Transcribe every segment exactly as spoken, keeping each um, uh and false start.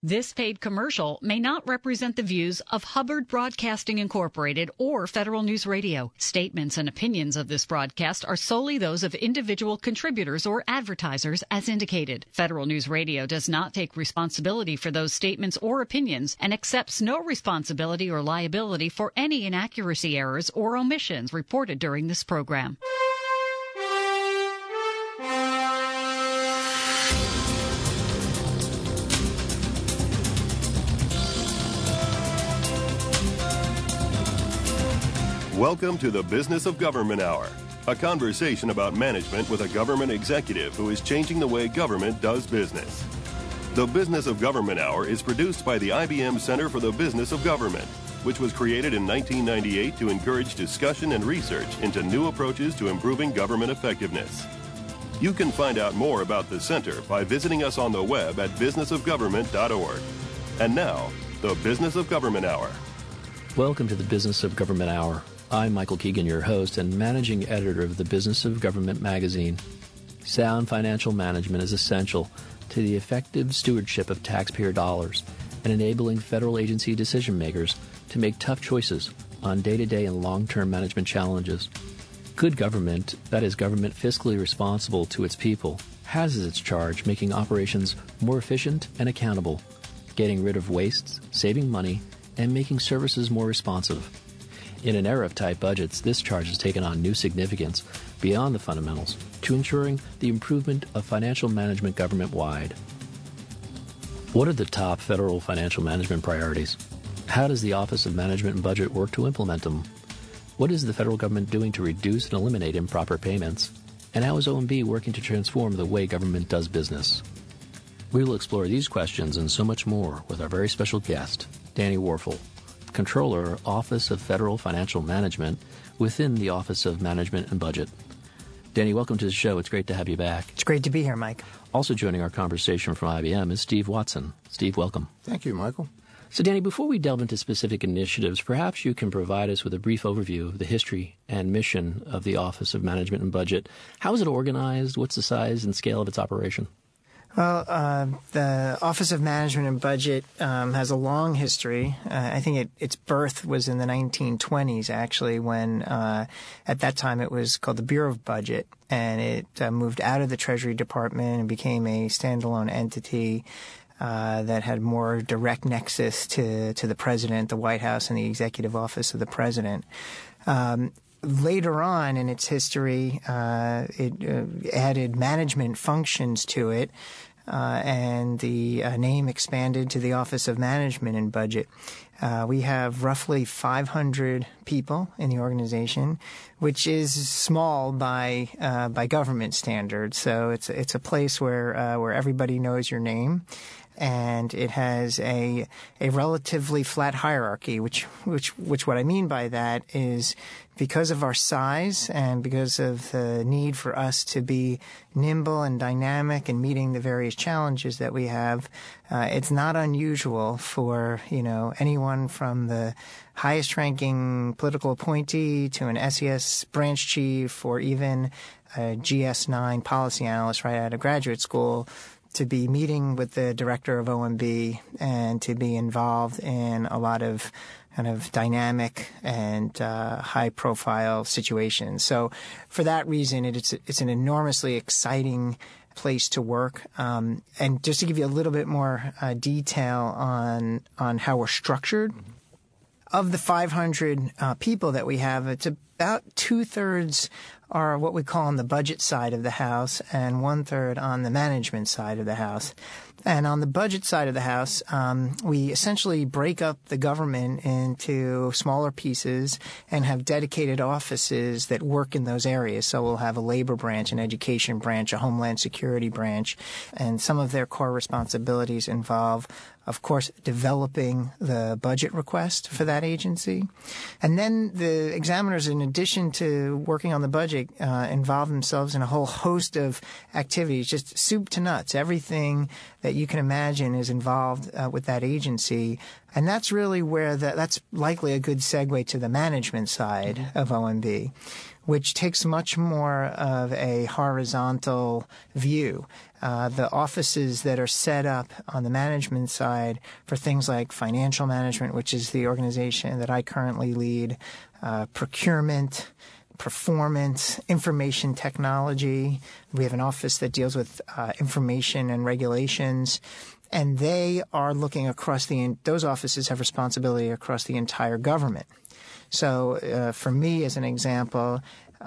This paid commercial may not represent the views of Hubbard Broadcasting Incorporated or Federal News Radio. Statements and opinions of this broadcast are solely those of individual contributors or advertisers as indicated. Federal News Radio does not take responsibility for those statements or opinions and accepts no responsibility or liability for any inaccuracy, errors, or omissions reported during this program. Welcome to the Business of Government Hour, a conversation about management with a government executive who is changing the way government does business. The Business of Government Hour is produced by the I B M Center for the Business of Government, which was created in nineteen ninety-eight to encourage discussion and research into new approaches to improving government effectiveness. You can find out more about the center by visiting us on the web at business of government dot org. And now, the Business of Government Hour. Welcome to the Business of Government Hour. I'm Michael Keegan, your host and managing editor of the Business of Government magazine. Sound financial management is essential to the effective stewardship of taxpayer dollars and enabling federal agency decision makers to make tough choices on day-to-day and long-term management challenges. Good government, that is government fiscally responsible to its people, has as its charge making operations more efficient and accountable, getting rid of wastes, saving money, and making services more responsive. In an era of tight budgets, this charge has taken on new significance beyond the fundamentals to ensuring the improvement of financial management government-wide. What are the top federal financial management priorities? How does the Office of Management and Budget work to implement them? What is the federal government doing to reduce and eliminate improper payments? And how is O M B working to transform the way government does business? We will explore these questions and so much more with our very special guest, Danny Warfel, Controller, Office of Federal Financial Management within the Office of Management and Budget. Danny, welcome to the show. It's great to have you back. It's great to be here, Mike. Also joining our conversation from I B M is Steve Watson. Steve, welcome. Thank you, Michael. So, Danny, before we delve into specific initiatives, perhaps you can provide us with a brief overview of the history and mission of the Office of Management and Budget. How is it organized? What's the size and scale of its operation? Well, uh, the Office of Management and Budget um, has a long history. Uh, I think it, its birth was in the nineteen twenties, actually, when uh, at that time it was called the Bureau of Budget, and it uh, moved out of the Treasury Department and became a standalone entity uh, that had more direct nexus to, to the President, the White House, and the Executive Office of the President. Um, Later on in its history, uh, it uh, added management functions to it, uh, and the uh, name expanded to the Office of Management and Budget. Uh, we have roughly five hundred people in the organization, which is small by uh, by government standards. So it's it's a place where uh, where everybody knows your name. And it has a a relatively flat hierarchy, which which which what I mean by that is because of our size and because of the need for us to be nimble and dynamic and meeting the various challenges that we have, uh, it's not unusual for, you know, anyone from the highest ranking political appointee to an S E S branch chief or even a G S nine policy analyst right out of graduate school to be meeting with the director of O M B and to be involved in a lot of kind of dynamic and uh, high-profile situations. So for that reason, it, it's it's an enormously exciting place to work. Um, and just to give you a little bit more uh, detail on on how we're structured, of the five hundred uh, people that we have, it's about two-thirds are what we call on the budget side of the house and one-third on the management side of the house. And on the budget side of the house, um, we essentially break up the government into smaller pieces and have dedicated offices that work in those areas. So we'll have a labor branch, an education branch, a homeland security branch, and some of their core responsibilities involve, of course, developing the budget request for that agency. And then the examiners, in addition to working on the budget, uh, involve themselves in a whole host of activities, just soup to nuts. Everything that you can imagine is involved uh, with that agency. And that's really where the, that's likely a good segue to the management side of O M B. which takes much more of a horizontal view. Uh, the offices that are set up on the management side for things like financial management, which is the organization that I currently lead, uh, procurement, performance, information technology. We have an office that deals with uh, information and regulations. And they are looking across the – those offices have responsibility across the entire government. So uh, for me, as an example,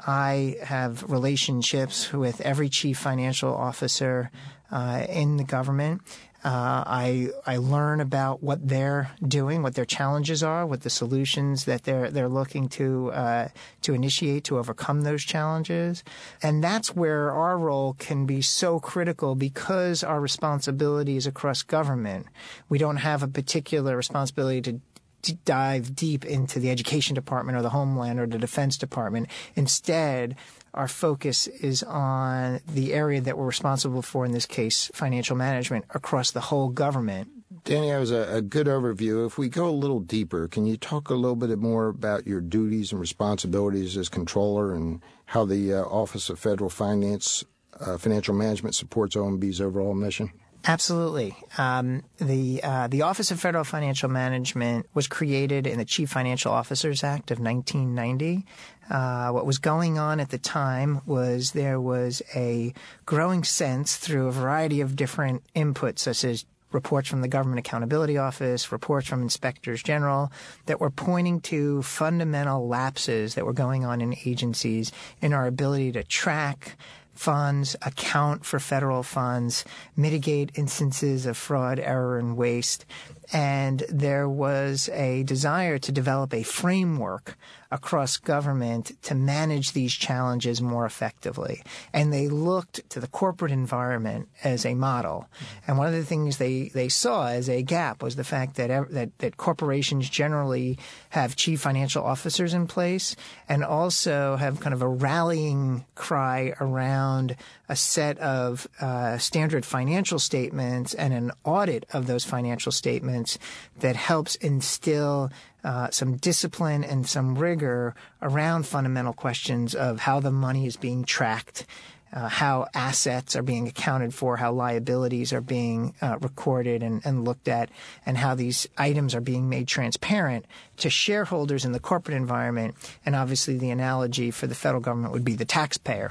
I have relationships with every chief financial officer uh, in the government. Uh, I I learn about what they're doing, what their challenges are, what the solutions that they're they're looking to uh, to initiate to overcome those challenges, and that's where our role can be so critical because our responsibility is across government. We don't have a particular responsibility to dive deep into the education department or the Homeland or the Defense Department. Instead, our focus is on the area that we're responsible for, in this case, financial management, across the whole government. Danny, that was a, a good overview. If we go a little deeper, can you talk a little bit more about your duties and responsibilities as controller and how the uh, Office of Federal Finance, uh, Financial Management supports O M B's overall mission? Absolutely. Um, the uh, the Office of Federal Financial Management was created in the Chief Financial Officers Act of nineteen ninety. Uh, what was going on at the time was there was a growing sense through a variety of different inputs, such as reports from the Government Accountability Office, reports from inspectors general, that were pointing to fundamental lapses that were going on in agencies in our ability to track funds, account for federal funds, mitigate instances of fraud, error, and waste. And there was a desire to develop a framework across government to manage these challenges more effectively. And they looked to the corporate environment as a model. And one of the things they, they saw as a gap was the fact that, that that corporations generally have chief financial officers in place and also have kind of a rallying cry around a set of uh, standard financial statements and an audit of those financial statements that helps instill uh, some discipline and some rigor around fundamental questions of how the money is being tracked, uh, how assets are being accounted for, how liabilities are being uh, recorded and, and looked at, and how these items are being made transparent to shareholders in the corporate environment. And obviously the analogy for the federal government would be the taxpayer.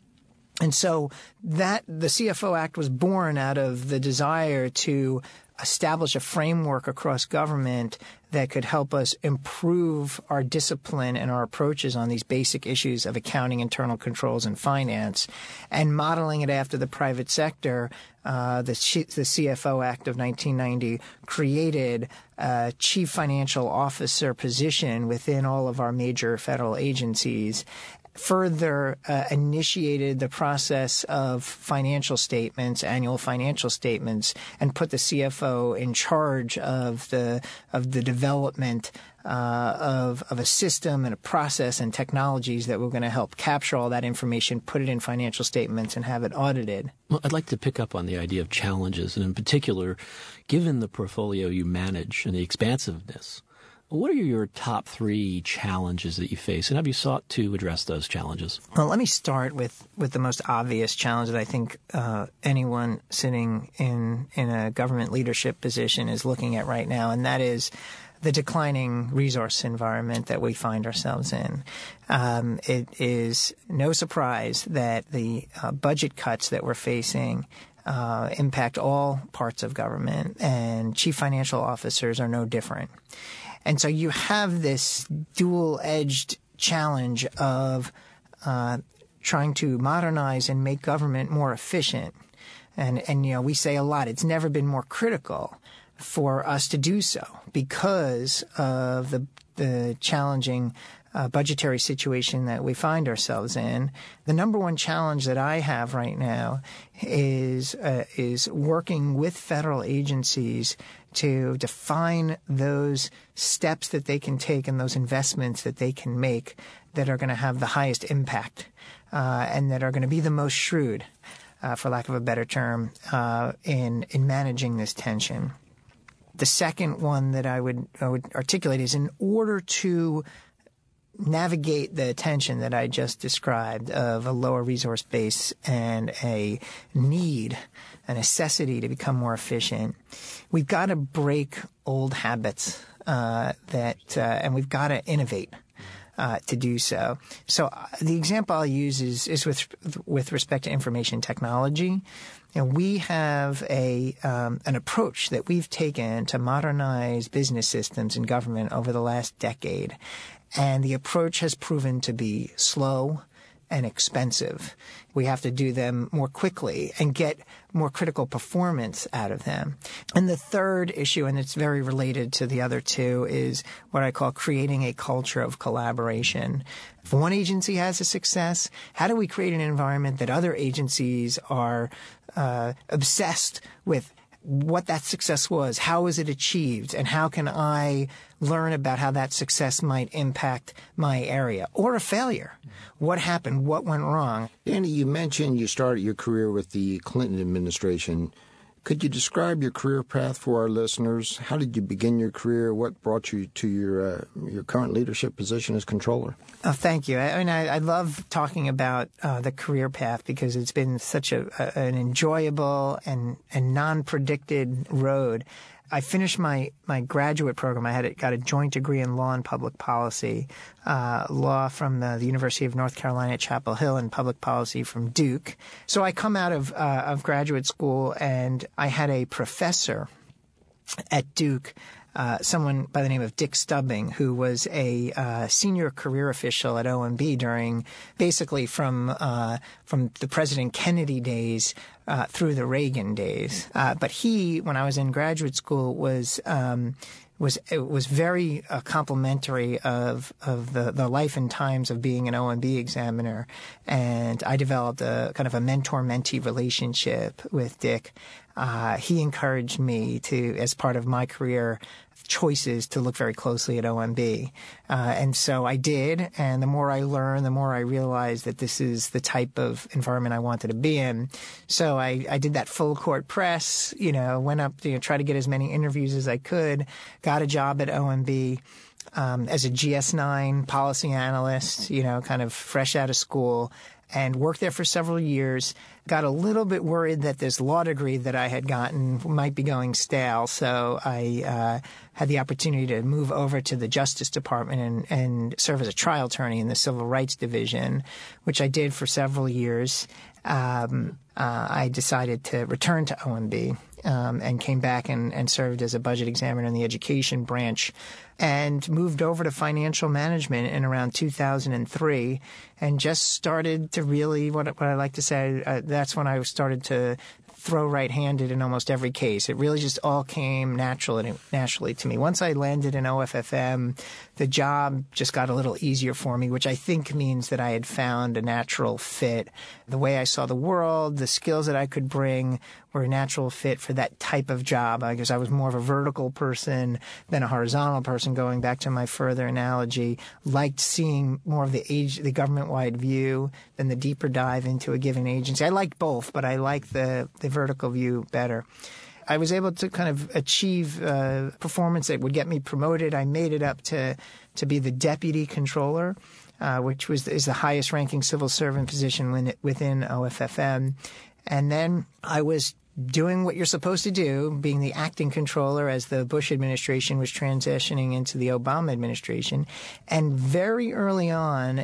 And so that the C F O Act was born out of the desire to establish a framework across government that could help us improve our discipline and our approaches on these basic issues of accounting, internal controls, and finance, and modeling it after the private sector. Uh, the, the C F O Act of nineteen ninety created a chief financial officer position within all of our major federal agencies. Further uh, initiated the process of financial statements, annual financial statements, and put the C F O in charge of the of the development uh, of of a system and a process and technologies that were going to help capture all that information, put it in financial statements, and have it audited. Well, I'd like to pick up on the idea of challenges, and in particular, given the portfolio you manage and the expansiveness, what are your top three challenges that you face, and have you sought to address those challenges? Well, let me start with, with the most obvious challenge that I think uh, anyone sitting in, in a government leadership position is looking at right now, and that is the declining resource environment that we find ourselves in. Um, it is no surprise that the uh, budget cuts that we're facing uh, impact all parts of government, and chief financial officers are no different. And so you have this dual-edged challenge of uh, trying to modernize and make government more efficient. And, and, you know, we say a lot, it's never been more critical for us to do so because of the, the challenging uh, budgetary situation that we find ourselves in. The number one challenge that I have right now is uh, is working with federal agencies to define those steps that they can take and those investments that they can make that are going to have the highest impact uh, and that are going to be the most shrewd, uh, for lack of a better term, uh, in in managing this tension. The second one that I would I would articulate is in order to navigate the tension that I just described of a lower resource base and a need, a necessity to become more efficient, we've got to break old habits uh, that, uh, and we've got to innovate. Uh, to do so. So uh, the example I'll use is, is with with respect to information technology. You know, we have a um, an approach that we've taken to modernize business systems in government over the last decade, and the approach has proven to be slow and expensive. We have to do them more quickly and get more critical performance out of them. And the third issue, and it's very related to the other two, is what I call creating a culture of collaboration. If one agency has a success, how do we create an environment that other agencies are uh, obsessed with what that success was, how was it achieved, and how can I learn about how that success might impact my area or a failure? What happened? What went wrong? Danny, you mentioned you started your career with the Clinton administration. Could you describe your career path for our listeners? How did you begin your career? What brought you to your uh, your current leadership position as controller? Oh, thank you. I, I mean, I, I love talking about uh, the career path because it's been such a, a an enjoyable and, and non-predicted road. I finished my, my graduate program. I had a, got a joint degree in law and public policy, uh, law from the, the University of North Carolina at Chapel Hill and public policy from Duke. So I come out of, uh, of graduate school and I had a professor at Duke, uh, someone by the name of Dick Stubbing, who was a uh, senior career official at O M B during basically from uh, from the President Kennedy days uh, through the Reagan days. Uh, but he, when I was in graduate school, was um, was it was very uh, complimentary of of the, the life and times of being an O M B examiner, and I developed a kind of a mentor-mentee relationship with Dick. Uh, he encouraged me to, as part of my career choices, to look very closely at O M B. Uh, and so I did. And the more I learned, the more I realized that this is the type of environment I wanted to be in. So I, I did that full court press, you know, went up to, you know, try to get as many interviews as I could, got a job at O M B. Um, as a G S nine policy analyst, you know, kind of fresh out of school, and worked there for several years. Got a little bit worried that this law degree that I had gotten might be going stale, so I uh, had the opportunity to move over to the Justice Department and, and serve as a trial attorney in the Civil Rights Division, which I did for several years. Um, uh, I decided to return to O M B um, and came back and, and served as a budget examiner in the education branch, and moved over to financial management in around two thousand three, and just started to really, what, what I like to say, uh, that's when I started to throw right-handed in almost every case. It really just all came naturally, naturally to me. Once I landed in O F F M, the job just got a little easier for me, which I think means that I had found a natural fit. The way I saw the world, the skills that I could bring were a natural fit for that type of job. I guess I was more of a vertical person than a horizontal person, going back to my further analogy. Liked seeing more of the age, the government-wide view than the deeper dive into a given agency. I liked both, but I liked the, the vertical view better. I was able to kind of achieve uh, performance that would get me promoted. I made it up to to be the deputy controller, uh, which was is the highest ranking civil servant position when it, within O F F M. And then I was doing what you're supposed to do, being the acting controller as the Bush administration was transitioning into the Obama administration. And very early on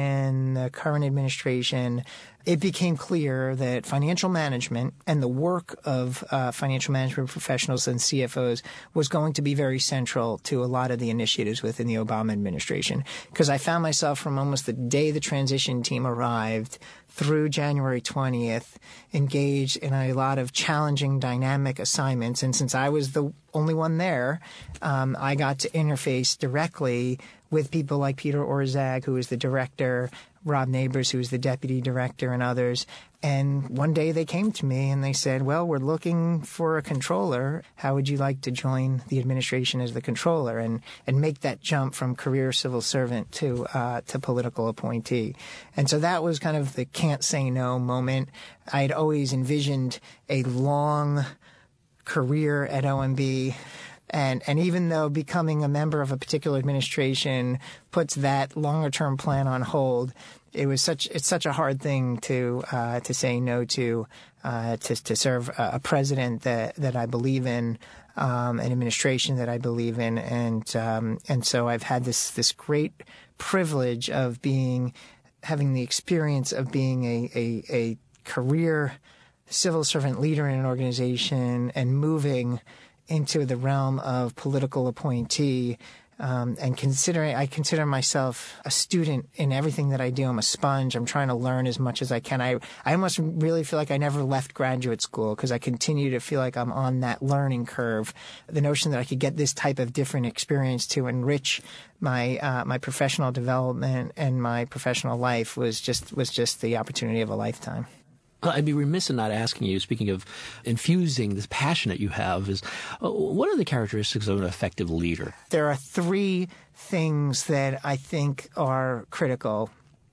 in the current administration, it became clear that financial management and the work of uh, financial management professionals and C F Os was going to be very central to a lot of the initiatives within the Obama administration. Because I found myself from almost the day the transition team arrived through January twentieth, engaged in a lot of challenging, dynamic assignments. And since I was the only one there, um, I got to interface directly with people like Peter Orszag, who is the director, Rob Neighbors, who is the deputy director, and others. And one day they came to me and they said, well, we're looking for a controller. How would you like to join the administration as the controller and, and make that jump from career civil servant to uh, to political appointee? And so that was kind of the can't say no moment. I'd always envisioned a long career at O M B. And and even though becoming a member of a particular administration puts that longer term plan on hold, it was such it's such a hard thing to uh, to say no to uh, to to serve a president that that I believe in, um, an administration that I believe in, and um, and so I've had this this great privilege of being having the experience of being a a, a career civil servant leader in an organization and moving into the realm of political appointee. Um, and considering, I consider myself a student in everything that I do. I'm a sponge. I'm trying to learn as much as I can. I, I almost really feel like I never left graduate school because I continue to feel like I'm on that learning curve. The notion that I could get this type of different experience to enrich my uh, my professional development and my professional life was just was just the opportunity of a lifetime. I'd be remiss in not asking you, speaking of infusing this passion that you have, is uh, what are the characteristics of an effective leader? There are three things that I think are critical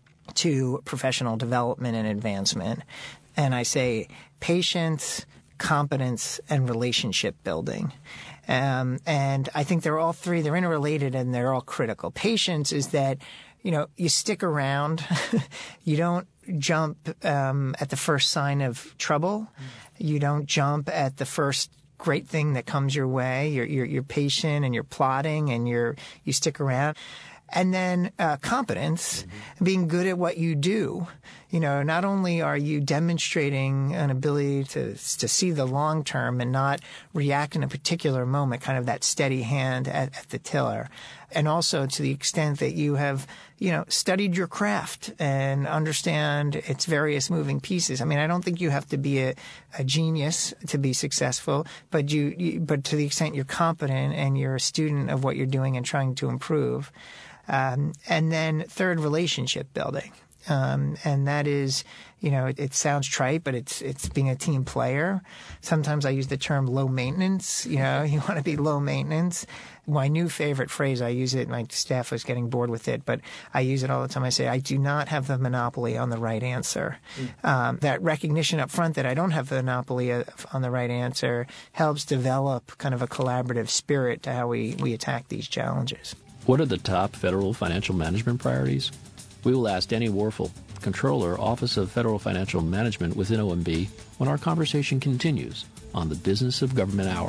to professional development and advancement. And I say patience, competence, and relationship building. Um, and I think they're all three, they're interrelated and they're all critical. Patience is that, you know, you stick around. You don't jump um, at the first sign of trouble. You don't jump at the first great thing that comes your way. You're, you're, you're patient and you're plodding and you're you stick around. And then uh, competence, mm-hmm. being good at what you do. You know, not only are you demonstrating an ability to to see the long term and not react in a particular moment, kind of that steady hand at, at the tiller, and also to the extent that you have, you know, studied your craft and understand its various moving pieces. I mean, I don't think you have to be a, a genius to be successful, but you, you but to the extent you're competent and you're a student of what you're doing and trying to improve. Um, and then third, relationship building. Um, and that is, you know, it, it sounds trite, but it's it's being a team player. Sometimes I use the term low maintenance. You know, you want to be low maintenance. My new favorite phrase, I use it, my staff was getting bored with it, but I use it all the time. I say, I do not have the monopoly on the right answer. Mm. Um, that recognition up front that I don't have the monopoly on the right answer helps develop kind of a collaborative spirit to how we, we attack these challenges. What are the top federal financial management priorities? We will ask Danny Warfel, Controller, Office of Federal Financial Management within O M B, when our conversation continues on the Business of Government Hour.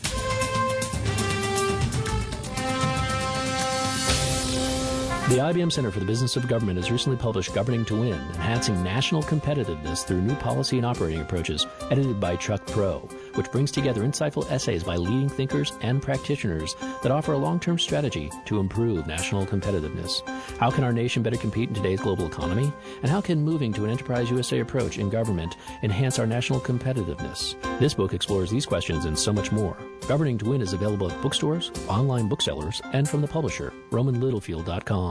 The I B M Center for the Business of Government has recently published Governing to Win, Enhancing National Competitiveness Through New Policy and Operating Approaches, edited by Chuck Pro, which brings together insightful essays by leading thinkers and practitioners that offer a long-term strategy to improve national competitiveness. How can our nation better compete in today's global economy? And how can moving to an Enterprise U S A approach in government enhance our national competitiveness? This book explores these questions and so much more. Governing to Win is available at bookstores, online booksellers, and from the publisher, roman littlefield dot com.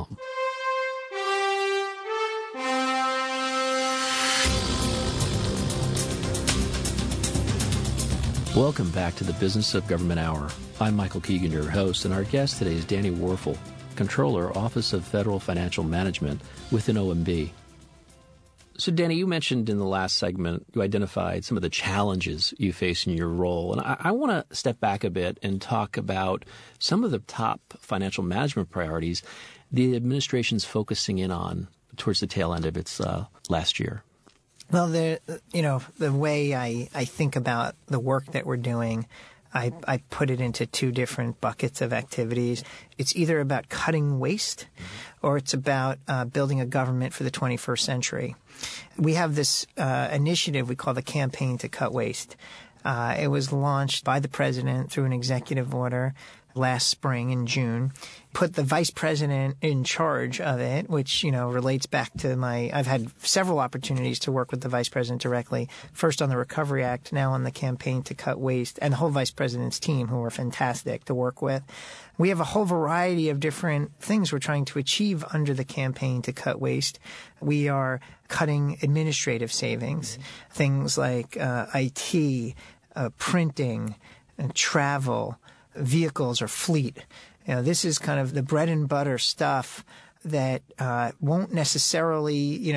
Welcome back to the Business of Government Hour. I'm Michael Keegan, your host, and our guest today is Danny Warfel, Controller, Office of Federal Financial Management within O M B. So, Danny, you mentioned in the last segment, you identified some of the challenges you face in your role. And I, I want to step back a bit and talk about some of the top financial management priorities the administration's focusing in on towards the tail end of its uh, last year. Well, the you know the way I, I think about the work that we're doing, I, I put it into two different buckets of activities. It's either about cutting waste, mm-hmm. or it's about uh, building a government for the twenty-first century. We have this uh, initiative we call the Campaign to Cut Waste. Uh, it was launched by the president through an executive order last spring in June, put the vice president in charge of it, which, you know, relates back to my – I've had several opportunities to work with the vice president directly, first on the Recovery Act, now on the Campaign to Cut Waste, and the whole vice president's team, who are fantastic to work with. We have a whole variety of different things we're trying to achieve under the Campaign to Cut Waste. We are cutting administrative savings, mm-hmm. things like uh, I T, uh, printing, and travel, vehicles or fleet. You know, this is kind of the bread and butter stuff that uh, won't necessarily, you know,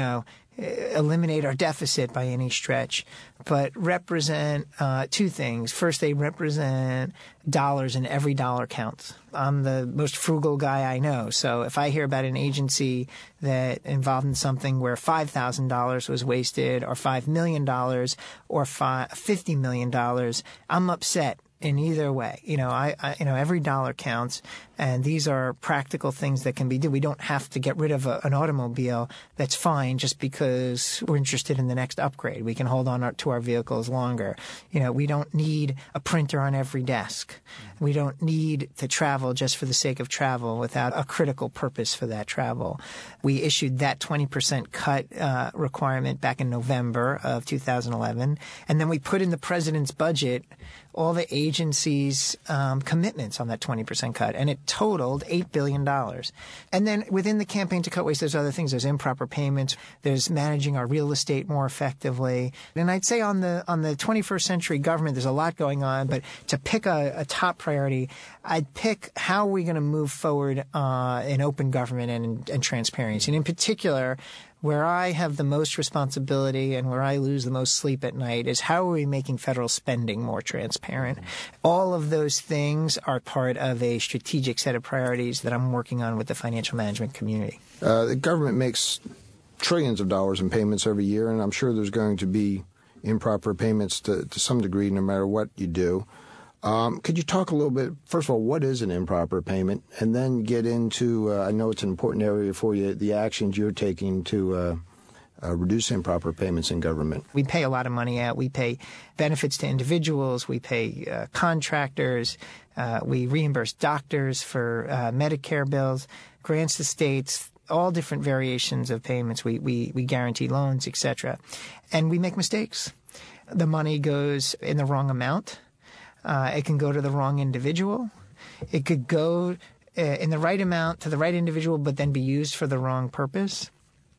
eliminate our deficit by any stretch, but represent uh, two things. First, they represent dollars, and every dollar counts. I'm the most frugal guy I know. So if I hear about an agency that involved in something where five thousand dollars was wasted, or five million dollars, or fifty million dollars, I'm upset. In either way, you know, I, I, you know, every dollar counts, and these are practical things that can be done. We don't have to get rid of a, an automobile that's fine just because we're interested in the next upgrade. We can hold on our, to our vehicles longer. You know, we don't need a printer on every desk. We don't need to travel just for the sake of travel without a critical purpose for that travel. We issued that twenty percent cut uh, requirement back in November of two thousand eleven, and then we put in the president's budget all the agencies' um, commitments on that twenty percent cut, and it totaled eight billion dollars. And then within the campaign to cut waste, there's other things. There's improper payments. There's managing our real estate more effectively. And I'd say on the on the twenty-first century government, there's a lot going on, but to pick a, a top priority, I'd pick how are we going to move forward uh, in open government and, and transparency. And in particular, where I have the most responsibility and where I lose the most sleep at night is how are we making federal spending more transparent? All of those things are part of a strategic set of priorities that I'm working on with the financial management community. Uh, the government makes trillions of dollars in payments every year, and I'm sure there's going to be improper payments to, to some degree no matter what you do. Um, could you talk a little bit, first of all, what is an improper payment, and then get into, uh, I know it's an important area for you, the actions you're taking to uh, uh, reduce improper payments in government? We pay a lot of money out. We pay benefits to individuals. We pay uh, contractors. Uh, we reimburse doctors for uh, Medicare bills, grants to states, all different variations of payments. We, we, we guarantee loans, et cetera. And we make mistakes. The money goes in the wrong amount. Uh, it can go to the wrong individual. It could go uh, in the right amount to the right individual, but then be used for the wrong purpose.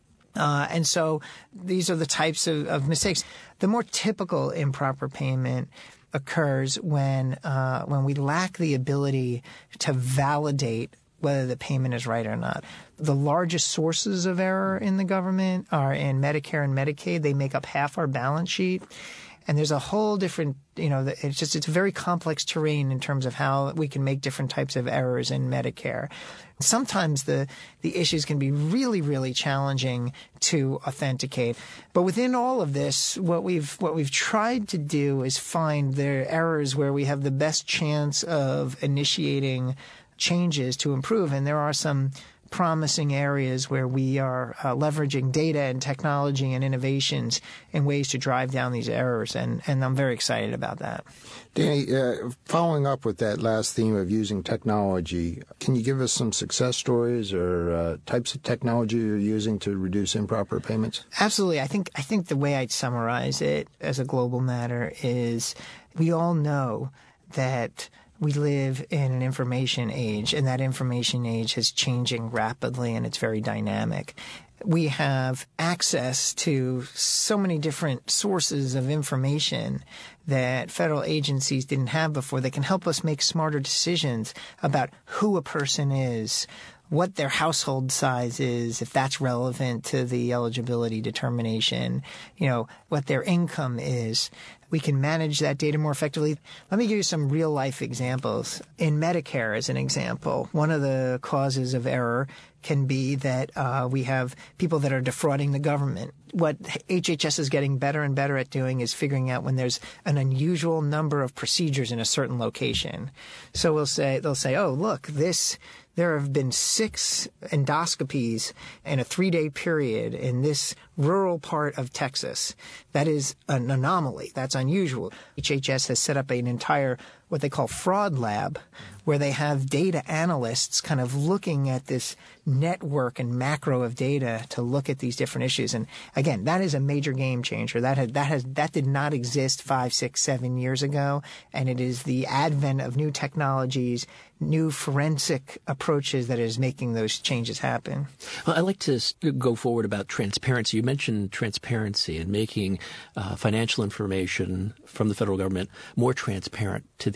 Uh, and so these are the types of, of mistakes. The more typical improper payment occurs when uh, when we lack the ability to validate whether the payment is right or not. The largest sources of error in the government are in Medicare and Medicaid. They make up half our balance sheet. And there's a whole different, you know, it's just, it's a very complex terrain in terms of how we can make different types of errors in Medicare. Sometimes the, the issues can be really, really challenging to authenticate. But within all of this, what we've, what we've tried to do is find the errors where we have the best chance of initiating changes to improve. And there are some promising areas where we are uh, leveraging data and technology and innovations in ways to drive down these errors, and, and I'm very excited about that. Danny, uh, following up with that last theme of using technology, can you give us some success stories or uh, types of technology you're using to reduce improper payments? Absolutely. I think I think the way I'd summarize it as a global matter is we all know that we live in an information age, and that information age is changing rapidly, and it's very dynamic. We have access to so many different sources of information that federal agencies didn't have before that can help us make smarter decisions about who a person is, what their household size is, if that's relevant to the eligibility determination, you know, what their income is. We can manage that data more effectively. Let me give you some real-life examples. In Medicare, as an example, one of the causes of error can be that uh, we have people that are defrauding the government. What H H S is getting better and better at doing is figuring out when there's an unusual number of procedures in a certain location. So we'll say, they'll say, oh, look, this there have been six endoscopies in a three-day period in this rural part of Texas. That is an anomaly. That's unusual. H H S has set up an entire what they call fraud lab, where they have data analysts kind of looking at this network and macro of data to look at these different issues. And again, that is a major game changer. That had, that has that did not exist five, six, seven years ago, and it is the advent of new technologies, new forensic approaches that is making those changes happen. Well, I'd like to go forward about transparency. You mentioned transparency and making uh, financial information from the federal government more transparent to the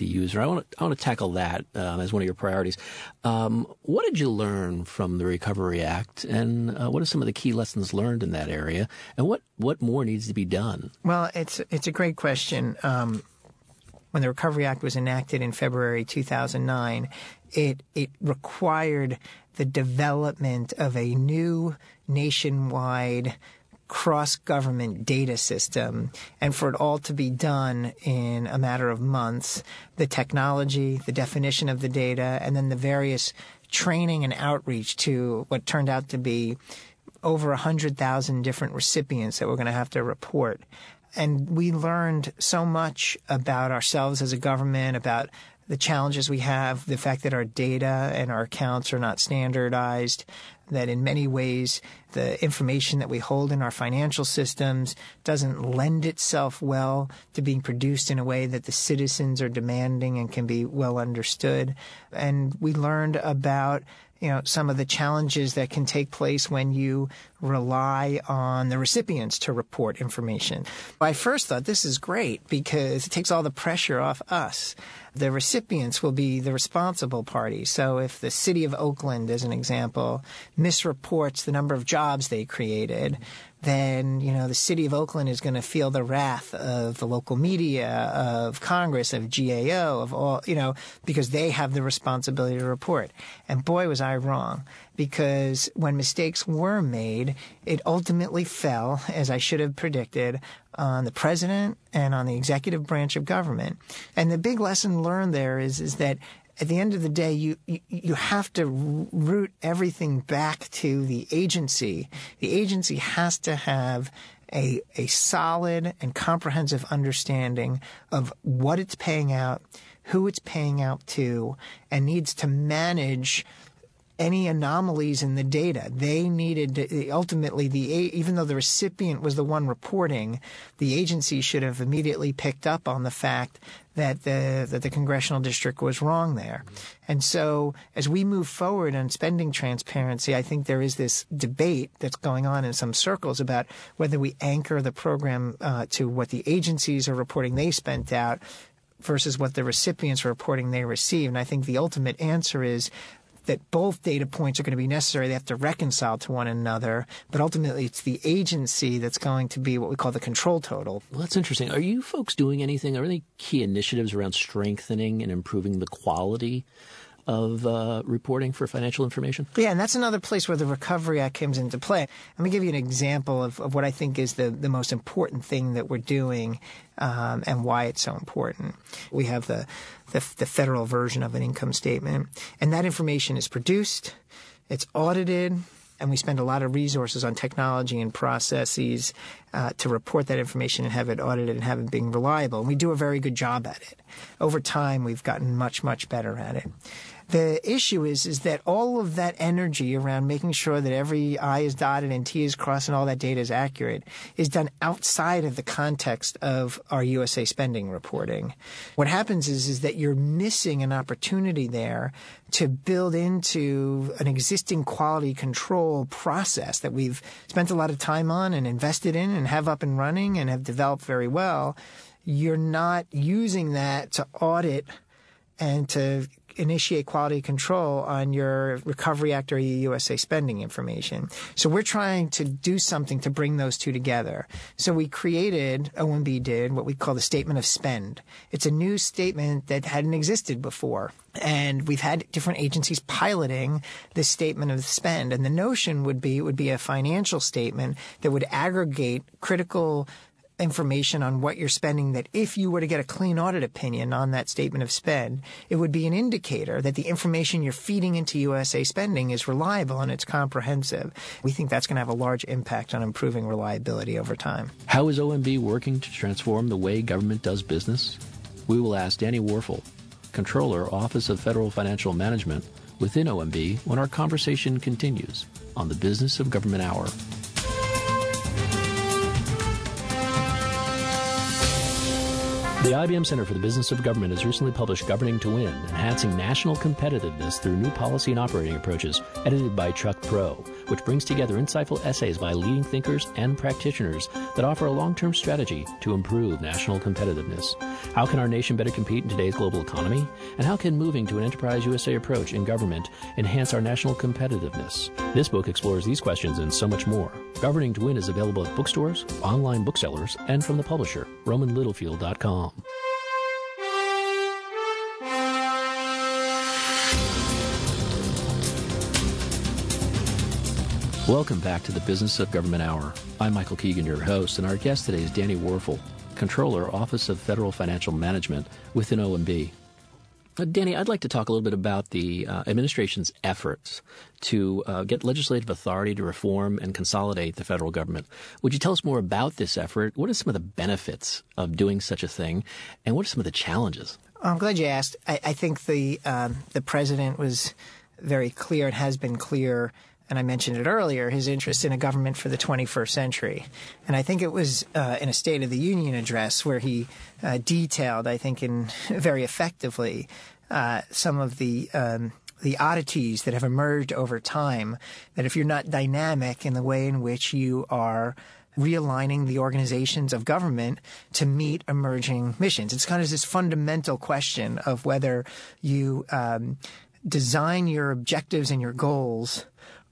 multi user. I want to, I want to tackle that um, as one of your priorities. Um, what did you learn from the Recovery Act, and uh, what are some of the key lessons learned in that area, and what, what more needs to be done? Well, it's it's a great question. Um, when the Recovery Act was enacted in February two thousand nine, it it required the development of a new nationwide cross-government data system, and for it all to be done in a matter of months, the technology, the definition of the data, and then the various training and outreach to what turned out to be over one hundred thousand different recipients that we're going to have to report. And we learned so much about ourselves as a government, about the challenges we have, the fact that our data and our accounts are not standardized, that in many ways the information that we hold in our financial systems doesn't lend itself well to being produced in a way that the citizens are demanding and can be well understood. And we learned about you know, some of the challenges that can take place when you rely on the recipients to report information. I first thought this is great because it takes all the pressure off us. The recipients will be the responsible party. So if the city of Oakland, as an example, misreports the number of jobs they created, then, you know, the city of Oakland is going to feel the wrath of the local media, of Congress, of G A O, of all, you know, because they have the responsibility to report. And boy, was I wrong, because when mistakes were made, it ultimately fell, as I should have predicted, on the president and on the executive branch of government. And the big lesson learned there is, is that at the end of the day, you, you, you have to root everything back to the agency. The agency has to have a, a solid and comprehensive understanding of what it's paying out, who it's paying out to, and needs to manage any anomalies in the data. They needed to, ultimately, the even though the recipient was the one reporting, the agency should have immediately picked up on the fact that the that the congressional district was wrong there. And so as we move forward on spending transparency, I think there is this debate that's going on in some circles about whether we anchor the program uh, to what the agencies are reporting they spent out versus what the recipients are reporting they received. And I think the ultimate answer is that both data points are going to be necessary. They have to reconcile to one another. But ultimately, it's the agency that's going to be what we call the control total. Well, that's interesting. Are you folks doing anything? Are there any key initiatives around strengthening and improving the quality of uh, reporting for financial information? Yeah, and that's another place where the Recovery Act comes into play. Let me give you an example of, of what I think is the, the most important thing that we're doing um, and why it's so important. We have the, the the federal version of an income statement, and that information is produced, it's audited, and we spend a lot of resources on technology and processes uh, to report that information and have it audited and have it being reliable. And we do a very good job at it. Over time, we've gotten much, much better at it. The issue is, is that all of that energy around making sure that every I is dotted and T is crossed and all that data is accurate is done outside of the context of our U S A spending reporting. What happens is, is that you're missing an opportunity there to build into an existing quality control process that we've spent a lot of time on and invested in and have up and running and have developed very well. You're not using that to audit and to initiate quality control on your Recovery Act or your U S A spending information. So we're trying to do something to bring those two together. So we created, O M B did, what we call the Statement of Spend. It's a new statement that hadn't existed before. And we've had different agencies piloting this statement of spend. And the notion would be, it would be a financial statement that would aggregate critical information on what you're spending, that if you were to get a clean audit opinion on that statement of spend, it would be an indicator that the information you're feeding into U S A spending is reliable and it's comprehensive. We think that's going to have a large impact on improving reliability over time. How is O M B working to transform the way government does business? We will ask Danny Warfel, Controller, Office of Federal Financial Management within O M B, when our conversation continues on the Business of Government Hour. The I B M Center for the Business of Government has recently published Governing to Win, Enhancing National Competitiveness Through New Policy and Operating Approaches, edited by Chuck Pro, which brings together insightful essays by leading thinkers and practitioners that offer a long-term strategy to improve national competitiveness. How can our nation better compete in today's global economy? And how can moving to an Enterprise U S A approach in government enhance our national competitiveness? This book explores these questions and so much more. Governing to Win is available at bookstores, online booksellers, and from the publisher, roman littlefield dot com. Welcome back to the Business of Government Hour. I'm Michael Keegan, your host, and our guest today is Danny Werfel, Controller, Office of Federal Financial Management within O M B. Uh, Danny, I'd like to talk a little bit about the uh, administration's efforts to uh, get legislative authority to reform and consolidate the federal government. Would you tell us more about this effort? What are some of the benefits of doing such a thing, and what are some of the challenges? I'm glad you asked. I, I think the um, the president was very clear and has been clear, and I mentioned it earlier, his interest in a government for the twenty-first century. And I think it was uh, in a State of the Union address where he uh, detailed, I think, in very effectively, uh, some of the um, the oddities that have emerged over time, that if you're not dynamic in the way in which you are realigning the organizations of government to meet emerging missions. It's kind of this fundamental question of whether you um, design your objectives and your goals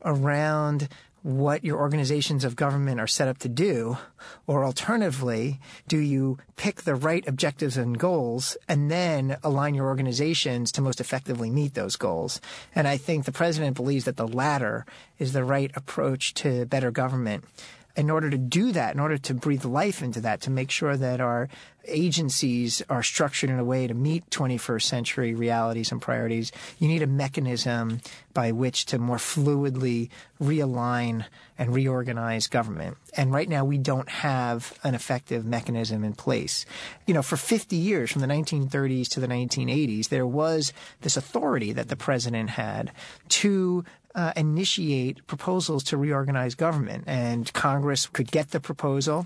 around what your organizations of government are set up to do, or alternatively, do you pick the right objectives and goals and then align your organizations to most effectively meet those goals? And I think the president believes that the latter is the right approach to better government. In order to do that, in order to breathe life into that, to make sure that our agencies are structured in a way to meet twenty-first century realities and priorities, you need a mechanism by which to more fluidly realign and reorganize government. And right now we don't have an effective mechanism in place. You know, for fifty years, from the nineteen thirties to the nineteen eighties, there was this authority that the president had to Uh, initiate proposals to reorganize government, and Congress could get the proposal,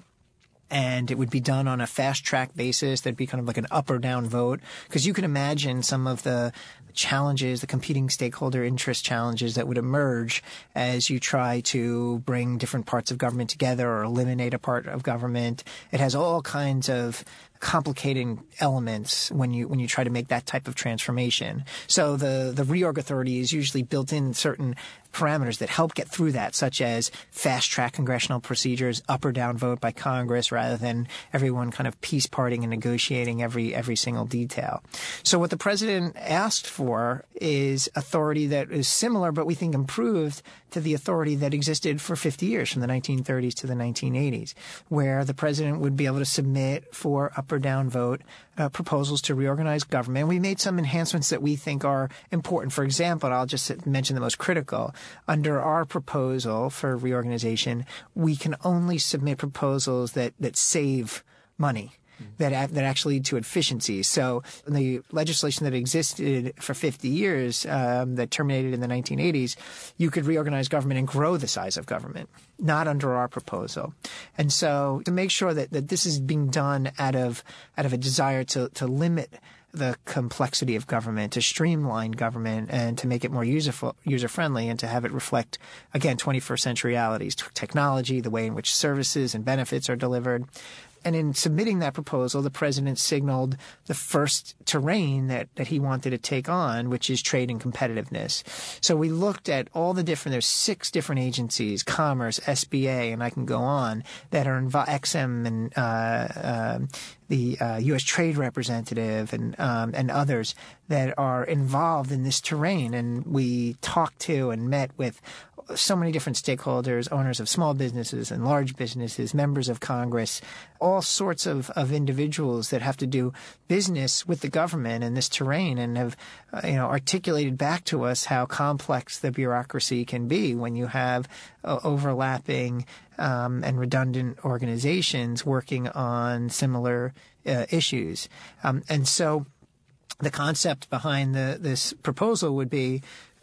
and it would be done on a fast-track basis. There'd be kind of like an up or down vote, because you can imagine some of the challenges, the competing stakeholder interest challenges that would emerge as you try to bring different parts of government together or eliminate a part of government. It has all kinds of complicating elements when you when you try to make that type of transformation. So the the reorg authority is usually built in certain parameters that help get through that, such as fast-track congressional procedures, up or down vote by Congress, rather than everyone kind of peace parting and negotiating every every single detail. So what the president asked for is authority that is similar, but we think improved, to the authority that existed for fifty years, from the nineteen thirties to the nineteen eighties, where the president would be able to submit for up or down vote uh, proposals to reorganize government. We made some enhancements that we think are important. For example, I'll just mention the most critical. Under our proposal for reorganization, we can only submit proposals that, that save money, that that actually lead to efficiency. So the legislation that existed for fifty years, um, that terminated in the nineteen eighties, you could reorganize government and grow the size of government, not under our proposal. And so to make sure that, that this is being done out of out of a desire to, to limit the complexity of government, to streamline government, and to make it more user user friendly, and to have it reflect, again, twenty-first century realities, technology, the way in which services and benefits are delivered. And in submitting that proposal, the president signaled the first terrain that, that he wanted to take on, which is trade and competitiveness. So we looked at all the different, there's six different agencies, Commerce, S B A, and I can go on, that are involved, X M and uh, uh, the uh, U S Trade Representative and um, and others that are involved in this terrain. And we talked to and met with so many different stakeholders, owners of small businesses and large businesses, members of Congress, all sorts of, of individuals that have to do business with the government in this terrain, and have uh, you know, articulated back to us how complex the bureaucracy can be when you have uh, overlapping um, and redundant organizations working on similar uh, issues. Um, and so the concept behind the, this proposal would be,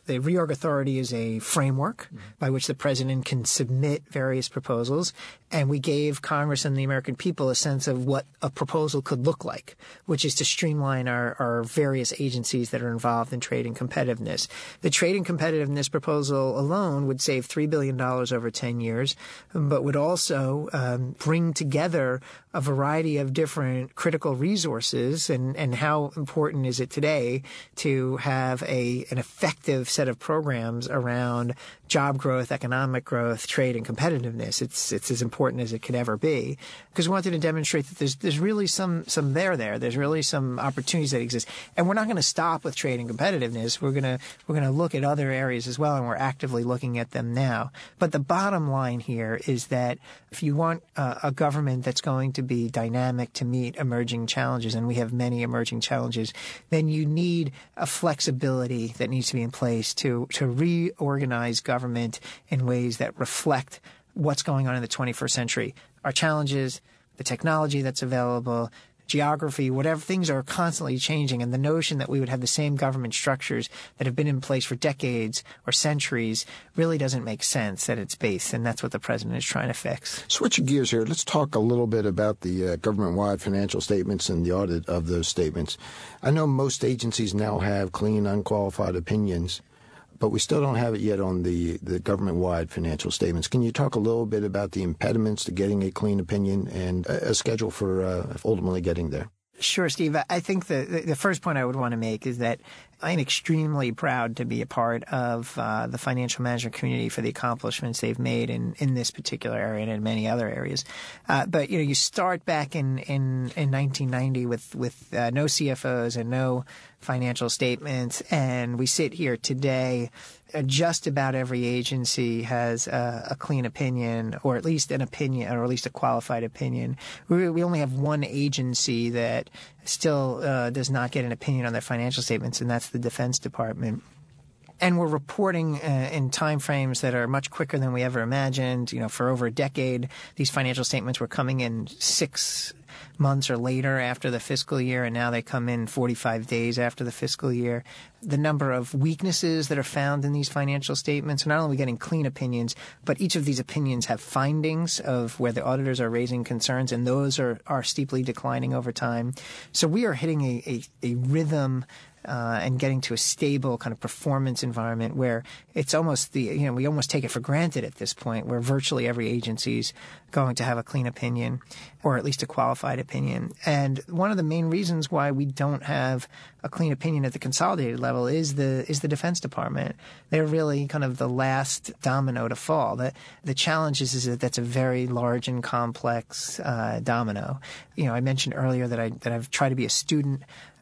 The reorg authority is a framework mm-hmm. by which the president can submit various proposals, and we gave Congress and the American people a sense of what a proposal could look like, which is to streamline our, our various agencies that are involved in trade and competitiveness. The trade and competitiveness proposal alone would save three billion dollars over ten years, but would also um, bring together a variety of different critical resources, and, and how important is it today to have a an effective set of programs around job growth, economic growth, trade, and competitiveness. It's it's as important as it could ever be, because we wanted to demonstrate that there's there's really some some there there. There's really some opportunities that exist, and we're not going to stop with trade and competitiveness. We're gonna we're gonna look at other areas as well, and we're actively looking at them now. But the bottom line here is that if you want uh, a government that's going to be dynamic to meet emerging challenges, and we have many emerging challenges, then you need a flexibility that needs to be in place to to reorganize government in ways that reflect what's going on in the twenty-first century. Our challenges, the technology that's available, geography, whatever, things are constantly changing, and the notion that we would have the same government structures that have been in place for decades or centuries really doesn't make sense at its base, and that's what the president is trying to fix. Switching gears here, let's talk a little bit about the uh, government-wide financial statements and the audit of those statements. I know most agencies now have clean, unqualified opinions, but we still don't have it yet on the, the government-wide financial statements. Can you talk a little bit about the impediments to getting a clean opinion and a, a schedule for uh, ultimately getting there? Sure, Steve. I think the the first point I would want to make is that I'm extremely proud to be a part of uh, the financial management community for the accomplishments they've made in, in this particular area and in many other areas. Uh, but, you know, you start back in, in, in nineteen ninety with, with uh, no C F Os and no financial statements, and we sit here today. Uh, just about every agency has a, a clean opinion, or at least an opinion, or at least a qualified opinion. We, we only have one agency that still uh, does not get an opinion on their financial statements, and that's the Defense Department. And we're reporting uh, in timeframes that are much quicker than we ever imagined. You know, for over a decade, these financial statements were coming in six months or later after the fiscal year, and now they come in forty-five days after the fiscal year. The number of weaknesses that are found in these financial statements are not only getting clean opinions, but each of these opinions have findings of where the auditors are raising concerns, and those are, are steeply declining over time. So we are hitting a, a, a rhythm Uh, and getting to a stable kind of performance environment where it's almost the, you know, we almost take it for granted at this point, where virtually every agency's going to have a clean opinion, or at least a qualified opinion. And one of the main reasons why we don't have a clean opinion at the consolidated level is the is the Defense Department. They're really kind of the last domino to fall. The, the challenge is, is that that's a very large and complex uh, domino. You know, I mentioned earlier that I that I've tried to be a student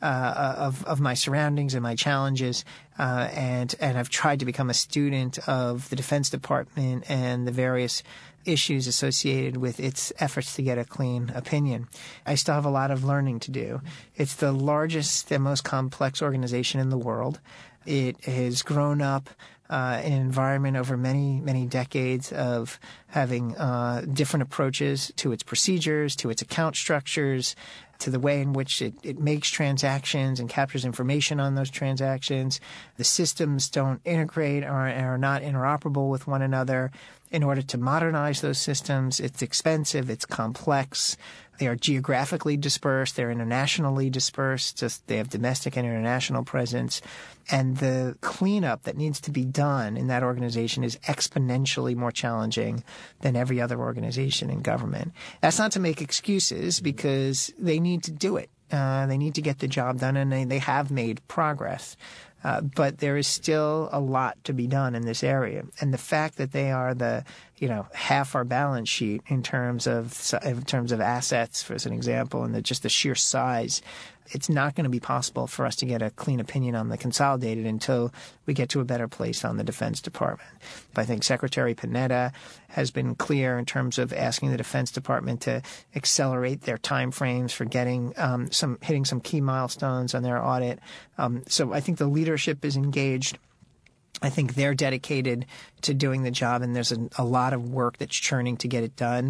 Uh, of, of my surroundings and my challenges, uh, and and I've tried to become a student of the Defense Department and the various issues associated with its efforts to get a clean opinion. I still have a lot of learning to do. It's the largest and most complex organization in the world. It has grown up uh, in an environment over many, many decades of having uh, different approaches to its procedures, to its account structures, to the way in which it, it makes transactions and captures information on those transactions. The systems don't integrate or are not interoperable with one another. In order to modernize those systems, it's expensive, it's complex. They are geographically dispersed. They're internationally dispersed. Just they have domestic and international presence. And the cleanup that needs to be done in that organization is exponentially more challenging than every other organization in government. That's not to make excuses, because they need to do it. Uh, they need to get the job done, and they, they have made progress. Uh, but there is still a lot to be done in this area. And the fact that they are the, you know, half our balance sheet in terms of in terms of assets, for as an example, and the, just the sheer size, it's not going to be possible for us to get a clean opinion on the consolidated until we get to a better place on the Defense Department. But I think Secretary Panetta has been clear in terms of asking the Defense Department to accelerate their timeframes for getting um, some hitting some key milestones on their audit. Um, so I think the leadership is engaged. I think they're dedicated to doing the job, and there's a, a lot of work that's churning to get it done.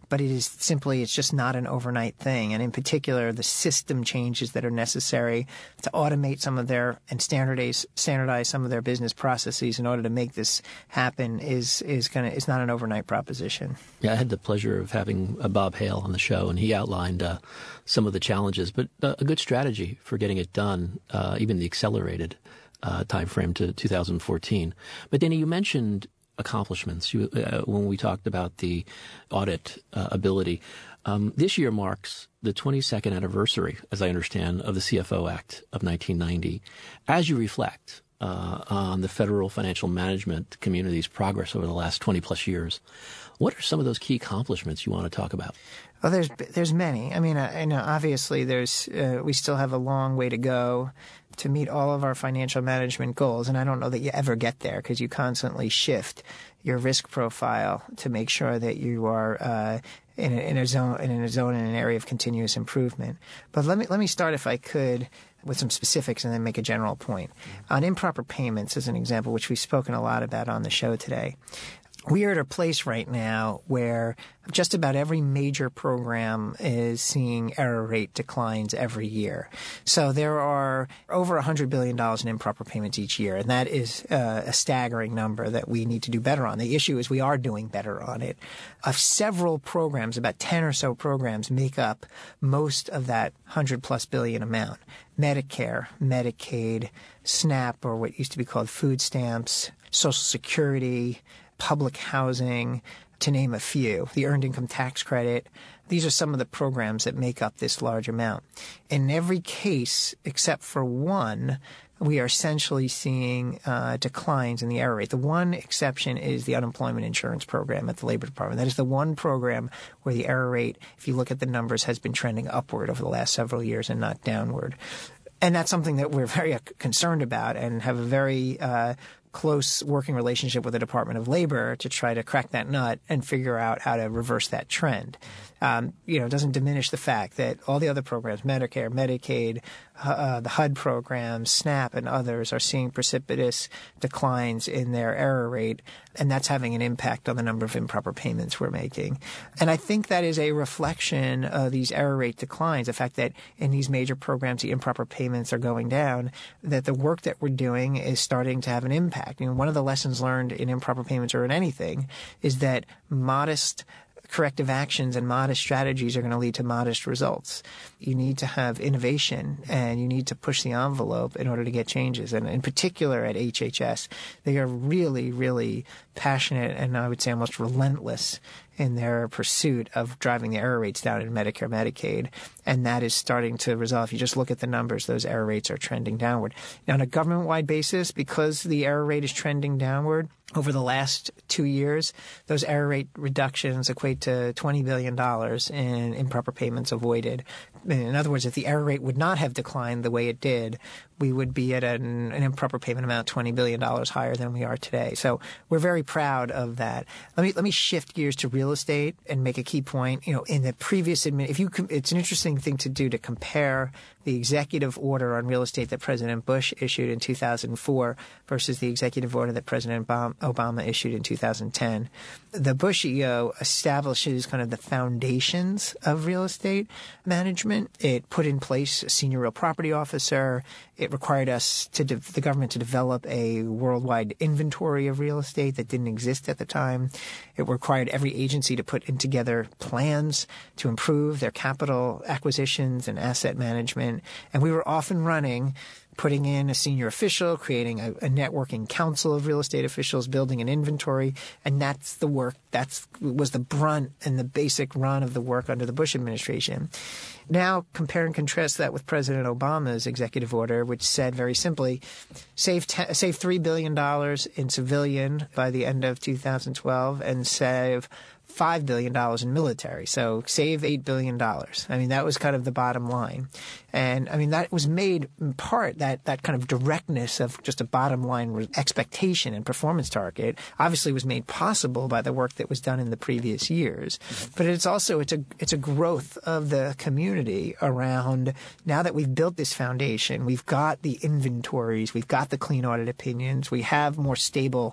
but it is simply, it's just not an overnight thing. And in particular, the system changes that are necessary to automate some of their and standardize standardize some of their business processes in order to make this happen is is going to it's not an overnight proposition. Yeah, I had the pleasure of having uh, Bob Hale on the show, and he outlined uh, some of the challenges, but uh, a good strategy for getting it done, uh, even the accelerated uh, time frame to two thousand fourteen. But Danny, you mentioned accomplishments you, uh, when we talked about the audit uh, ability. Um, this year marks the twenty-second anniversary, as I understand, of the C F O Act of nineteen ninety. As you reflect uh, on the federal financial management community's progress over the last twenty plus years, what are some of those key accomplishments you want to talk about? Well, there's there's many. I mean, I, I know obviously there's uh, we still have a long way to go to meet all of our financial management goals, and I don't know that you ever get there because you constantly shift your risk profile to make sure that you are uh, in, a, in a zone in a zone in an area of continuous improvement. But let me let me start, if I could, with some specifics and then make a general point. Mm-hmm. On improper payments, as an example, which we've spoken a lot about on the show today. We are at a place right now where just about every major program is seeing error rate declines every year. So there are over one hundred billion dollars in improper payments each year, and that is uh, a staggering number that we need to do better on. The issue is we are doing better on it. Of several programs, about ten or so programs make up most of that one hundred plus billion amount. Medicare, Medicaid, SNAP, or what used to be called food stamps, Social Security, public housing, to name a few, the Earned Income Tax Credit. These are some of the programs that make up this large amount. In every case, except for one, we are essentially seeing uh, declines in the error rate. The one exception is the unemployment insurance program at the Labor Department. That is the one program where the error rate, if you look at the numbers, has been trending upward over the last several years and not downward. And that's something that we're very concerned about and have a very uh, close working relationship with the Department of Labor to try to crack that nut and figure out how to reverse that trend. Um, you know, it doesn't diminish the fact that all the other programs, Medicare, Medicaid, uh, the H U D programs, SNAP, and others are seeing precipitous declines in their error rate, and that's having an impact on the number of improper payments we're making. And I think that is a reflection of these error rate declines, the fact that in these major programs the improper payments are going down, that the work that we're doing is starting to have an impact. You know, one of the lessons learned in improper payments or in anything is that modest corrective actions and modest strategies are going to lead to modest results. You need to have innovation and you need to push the envelope in order to get changes. And in particular at H H S, they are really, really passionate and I would say almost relentless in their pursuit of driving the error rates down in Medicare, Medicaid. And that is starting to resolve. If you just look at the numbers, those error rates are trending downward. Now, on a government-wide basis, because the error rate is trending downward, over the last two years, those error rate reductions equate to twenty billion dollars in improper payments avoided. In other words, if the error rate would not have declined the way it did, we would be at an, an improper payment amount twenty billion dollars higher than we are today. So we're very proud of that. Let me let me shift gears to real estate and make a key point. You know, in the previous admin, if you it's an interesting thing to do to compare the executive order on real estate that President Bush issued in two thousand four versus the executive order that President Obama issued in two thousand ten. The Bush E O establishes kind of the foundations of real estate management. It put in place a senior real property officer. It required us to de- the government to develop a worldwide inventory of real estate that didn't exist at the time. It required every agency to put in together plans to improve their capital acquisitions and asset management. And we were off and running, putting in a senior official, creating a, a networking council of real estate officials, building an inventory. And that's the work. That's was the brunt and the basic run of the work under the Bush administration. Now, compare and contrast that with President Obama's executive order, which said very simply, save te- save three billion dollars in civilian by the end of two thousand twelve and save five billion dollars in military. So save eight billion dollars. I mean, that was kind of the bottom line. And I mean, that was made in part, that, that kind of directness of just a bottom line re- expectation and performance target obviously was made possible by the work that was done in the previous years. Mm-hmm. But it's also, it's a, it's a growth of the community around, now that we've built this foundation, we've got the inventories, we've got the clean audit opinions, we have more stable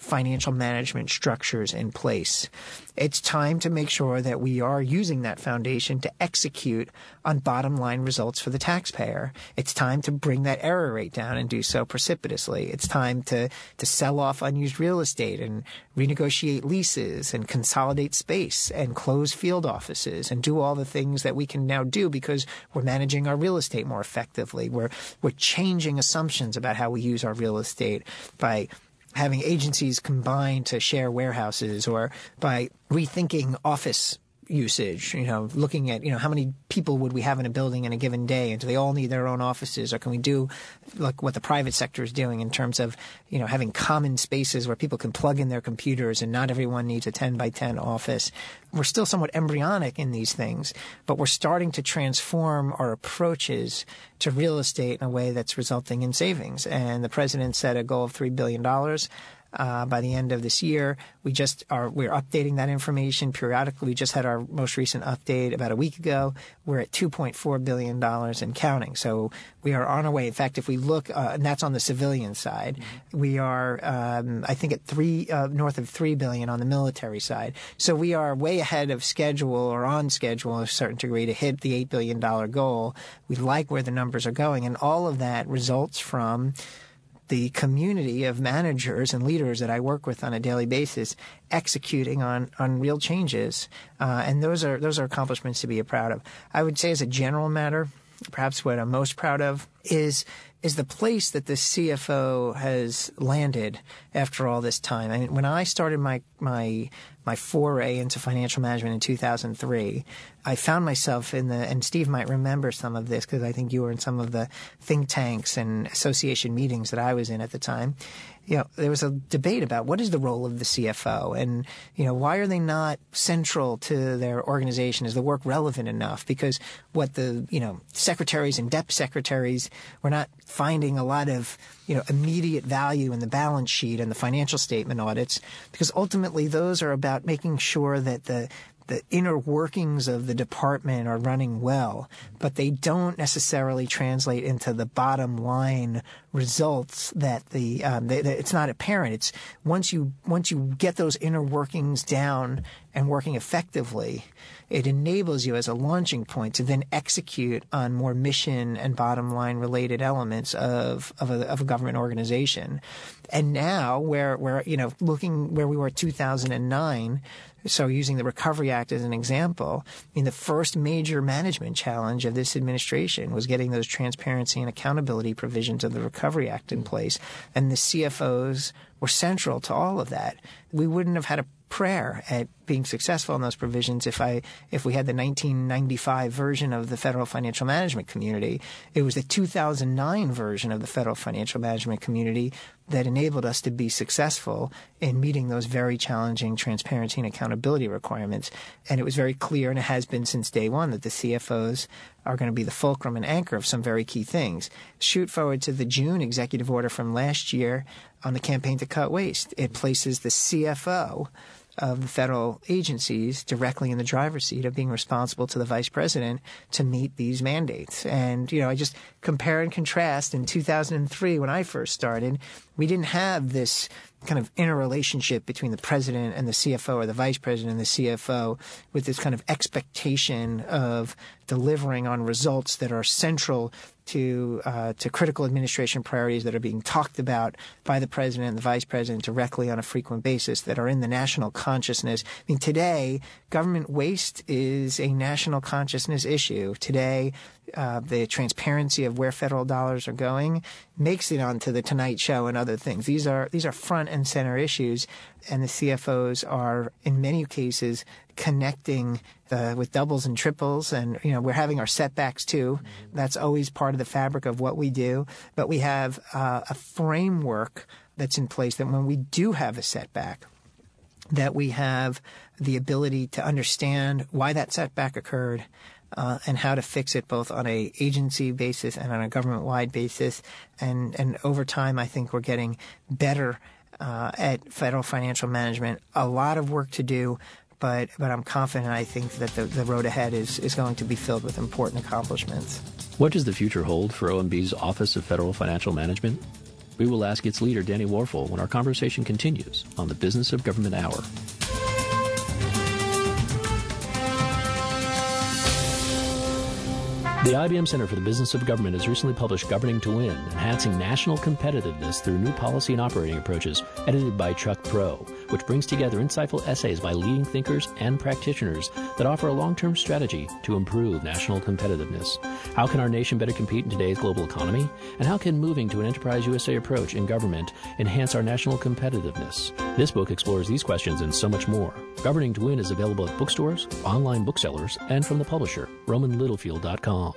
financial management structures in place. It's time to make sure that we are using that foundation to execute on bottom line results for the taxpayer. It's time to bring that error rate down and do so precipitously. It's time to, to sell off unused real estate and renegotiate leases and consolidate space and close field offices and do all the things that we can now do because we're managing our real estate more effectively. We're, we're changing assumptions about how we use our real estate by having agencies combine to share warehouses or by rethinking office usage, you know, looking at, you know, how many people would we have in a building in a given day, and do they all need their own offices, or can we do like what the private sector is doing in terms of, you know, having common spaces where people can plug in their computers and not everyone needs a ten by ten office. We're still somewhat embryonic in these things, but we're starting to transform our approaches to real estate in a way that's resulting in savings. And the president set a goal of three billion dollars. Uh, by the end of this year. We just are, we're updating that information periodically. We just had our most recent update about a week ago. We're at two point four billion dollars and counting. So we are on our way. In fact, if we look, uh, and that's on the civilian side, mm-hmm. we are, um, I think at three, uh, north of three billion on the military side. So we are way ahead of schedule or on schedule to a certain degree to hit the eight billion dollars goal. We like where the numbers are going. And all of that results from the community of managers and leaders that I work with on a daily basis executing on, on real changes. Uh, and those are those are accomplishments to be proud of. I would say as a general matter, perhaps what I'm most proud of is is the place that the C F O has landed after all this time. I mean, when I started my my my foray into financial management in two thousand three, I found myself in the, and Steve might remember some of this because I think you were in some of the think tanks and association meetings that I was in at the time. You know, there was a debate about what is the role of the C F O and, you know, why are they not central to their organization? Is the work relevant enough? Because what the, you know, secretaries and dep secretaries were not finding a lot of, you know, immediate value in the balance sheet and the financial statement audits, because ultimately those are about making sure that the the inner workings of the department are running well, but they don't necessarily translate into the bottom line results that the um, they, they, it's not apparent. It's once you once you get those inner workings down and working effectively, it enables you as a launching point to then execute on more mission and bottom line related elements of of a, of a government organization. And now, where where you know looking where we were in two thousand nine. So using the Recovery Act as an example, I mean, the first major management challenge of this administration was getting those transparency and accountability provisions of the Recovery Act in place. And the C F Os were central to all of that. We wouldn't have had a prayer at being successful in those provisions if I if we had the nineteen ninety-five version of the Federal Financial Management Community. It was the two thousand nine version of the Federal Financial Management Community that enabled us to be successful in meeting those very challenging transparency and accountability requirements. And it was very clear, and it has been since day one, that the C F Os are going to be the fulcrum and anchor of some very key things. Shoot forward to the June executive order from last year on the campaign to cut waste. It places the C F O of the federal agencies directly in the driver's seat of being responsible to the vice president to meet these mandates. And, you know, I just compare and contrast. In two thousand three, when I first started, we didn't have this kind of interrelationship between the president and the C F O, or the vice president and the C F O, with this kind of expectation of delivering on results that are central to uh, to critical administration priorities that are being talked about by the president and the vice president directly on a frequent basis, that are in the national consciousness. I mean, today, government waste is a national consciousness issue. Today, uh, the transparency of where federal dollars are going makes it onto the Tonight Show and other things. These are these are front and center issues, and the C F Os are, in many cases, connecting uh, with doubles and triples. And, you know, we're having our setbacks too. Mm-hmm. That's always part of the fabric of what we do. But we have uh, a framework that's in place that when we do have a setback, that we have the ability to understand why that setback occurred, Uh, and how to fix it both on a agency basis and on a government-wide basis. And, and over time, I think we're getting better uh, at federal financial management. A lot of work to do, but but I'm confident. I think that the, the road ahead is, is going to be filled with important accomplishments. What does the future hold for O M B's Office of Federal Financial Management? We will ask its leader, Danny Warfel, when our conversation continues on the Business of Government Hour. The I B M Center for the Business of Government has recently published Governing to Win, Enhancing National Competitiveness Through New Policy and Operating Approaches, edited by Chuck Pro, which brings together insightful essays by leading thinkers and practitioners that offer a long-term strategy to improve national competitiveness. How can our nation better compete in today's global economy? And how can moving to an Enterprise U S A approach in government enhance our national competitiveness? This book explores these questions and so much more. Governing to Win is available at bookstores, online booksellers, and from the publisher, roman littlefield dot com.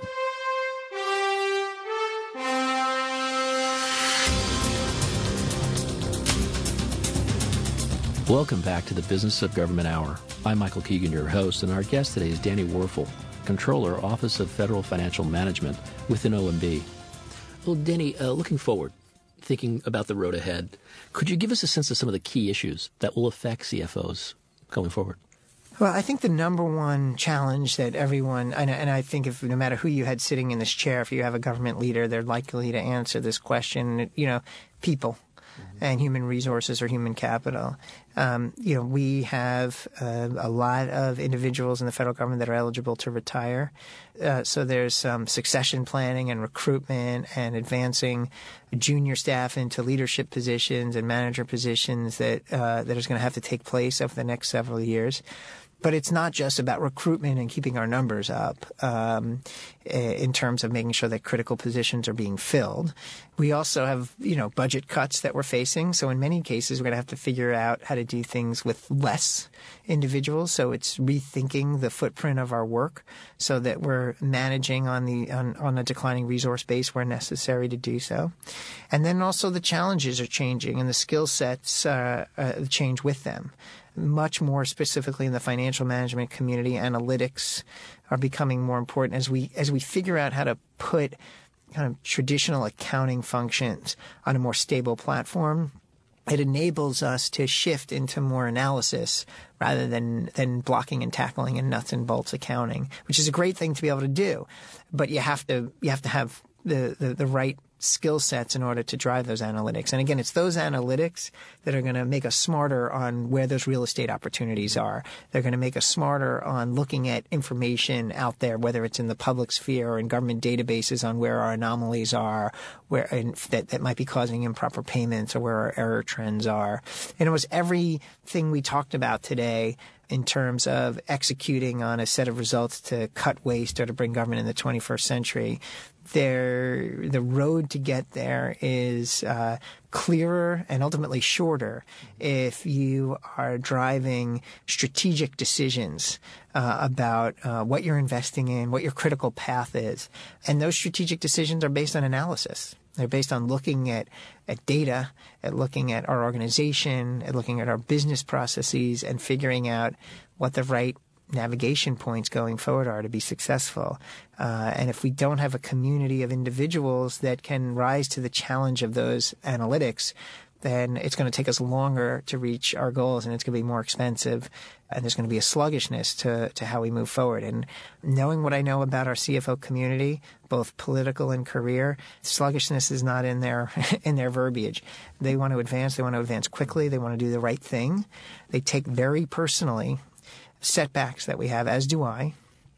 Welcome back to the Business of Government Hour. I'm Michael Keegan, your host, and our guest today is Danny Warfel, Controller, Office of Federal Financial Management within O M B. Well, Danny, uh, looking forward, thinking about the road ahead, could you give us a sense of some of the key issues that will affect C F Os going forward? Well, I think the number one challenge that everyone, and, and I think if no matter who you had sitting in this chair, if you have a government leader, they're likely to answer this question, you know, people. And human resources or human capital. Um, you know, we have uh, a lot of individuals in the federal government that are eligible to retire. Uh, so there's some succession planning and recruitment and advancing junior staff into leadership positions and manager positions that uh, that is going to have to take place over the next several years. But it's not just about recruitment and keeping our numbers up um, in terms of making sure that critical positions are being filled. We also have, you know, budget cuts that we're facing. So in many cases, we're going to have to figure out how to do things with less individuals. So it's rethinking the footprint of our work so that we're managing on the on, on a declining resource base where necessary to do so. And then also the challenges are changing and the skill sets uh, uh, change with them. Much more specifically in the financial management community, analytics are becoming more important as we as we figure out how to put kind of traditional accounting functions on a more stable platform. It enables us to shift into more analysis rather than than blocking and tackling and nuts and bolts accounting, which is a great thing to be able to do. But you have to you have to have the, the, the right skill sets in order to drive those analytics. And again, it's those analytics that are going to make us smarter on where those real estate opportunities are. They're going to make us smarter on looking at information out there, whether it's in the public sphere or in government databases on where our anomalies are, where in, that, that might be causing improper payments or where our error trends are. And it was everything we talked about today in terms of executing on a set of results to cut waste or to bring government in the twenty-first century. There, the road to get there is uh, clearer and ultimately shorter if you are driving strategic decisions uh, about uh, what you're investing in, what your critical path is. And those strategic decisions are based on analysis. They're based on looking at, at data, at looking at our organization, at looking at our business processes, and figuring out what the right navigation points going forward are to be successful. Uh, and if we don't have a community of individuals that can rise to the challenge of those analytics, then it's going to take us longer to reach our goals, and it's going to be more expensive, and there's going to be a sluggishness to, to how we move forward. And knowing what I know about our C F O community, both political and career, sluggishness is not in their in their verbiage. They want to advance. They want to advance quickly. They want to do the right thing. They take very personally setbacks that we have, as do I.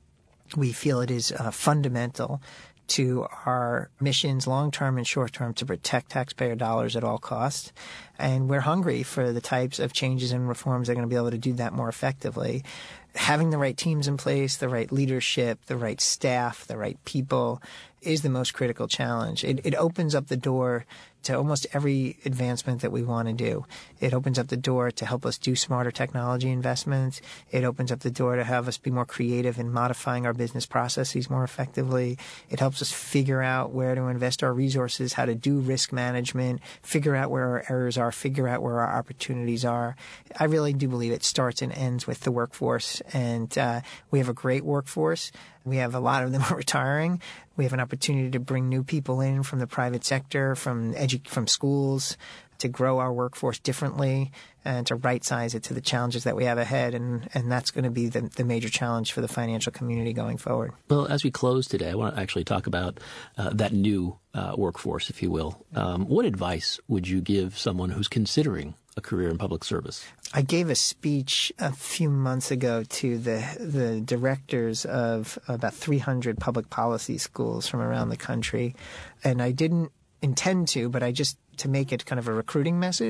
We feel it is uh, fundamental to our missions, long-term and short-term, to protect taxpayer dollars at all costs. And we're hungry for the types of changes and reforms that are going to be able to do that more effectively. Having the right teams in place, the right leadership, the right staff, the right people is the most critical challenge. It, it opens up the door to almost every advancement that we want to do. It opens up the door to help us do smarter technology investments. It opens up the door to have us be more creative in modifying our business processes more effectively. It helps us figure out where to invest our resources, how to do risk management, figure out where our errors are, figure out where our opportunities are. I really do believe it starts and ends with the workforce, and uh, we have a great workforce. We have a lot of them retiring. We have an opportunity to bring new people in from the private sector, from edu- from schools, to grow our workforce differently and to right-size it to the challenges that we have ahead. And, and that's going to be the, the major challenge for the financial community going forward. Well, as we close today, I want to actually talk about uh, that new uh, workforce, if you will. Um, what advice would you give someone who's considering a career in public service? I gave a speech a few months ago to the the directors of about three hundred public policy schools from around the country, and I didn't intend to, but I just, to make it kind of a recruiting message,